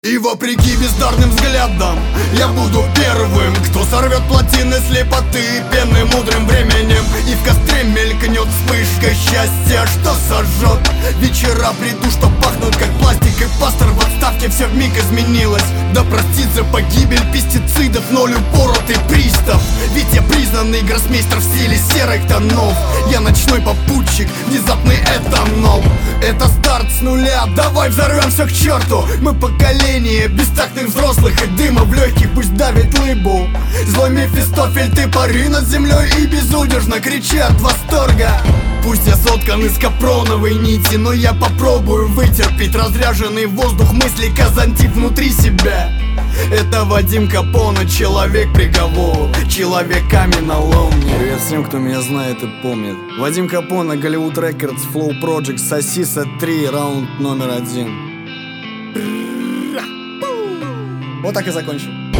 И вопреки бездарным взглядам я буду первым, кто сорвет плотины слепоты пены мудрым временем. И в костре мелькнет вспышка счастья, что сожжет. Вечера приду, что пахнут как пластик, и пастор в отставке, все вмиг изменилось. Да простится погибель пестицидов, ноль упоротый пристав. Ведь я признанный гроссмейстер в стиле серых тонов. Я ночной попутчик, внезапный этанол. Это старт с нуля, давай взорвем все к черту. Мы поколение бестактных взрослых, и дыма в легких пусть давит лыбу. Злой Мефистофель, ты пари над землей и безудержно кричи от восторга. Пусть я соткан из капроновой нити, но я попробую вытерпеть разряженный воздух мыслей Казантип внутри себя. Это Вадим Капоне, человек приговор, человек каменолом. Привет всем, кто меня знает и помнит. Вадим Капоне, Голливуд Рекордс, Flow Project, Сосиса 3, раунд номер 1. Вот так и закончим.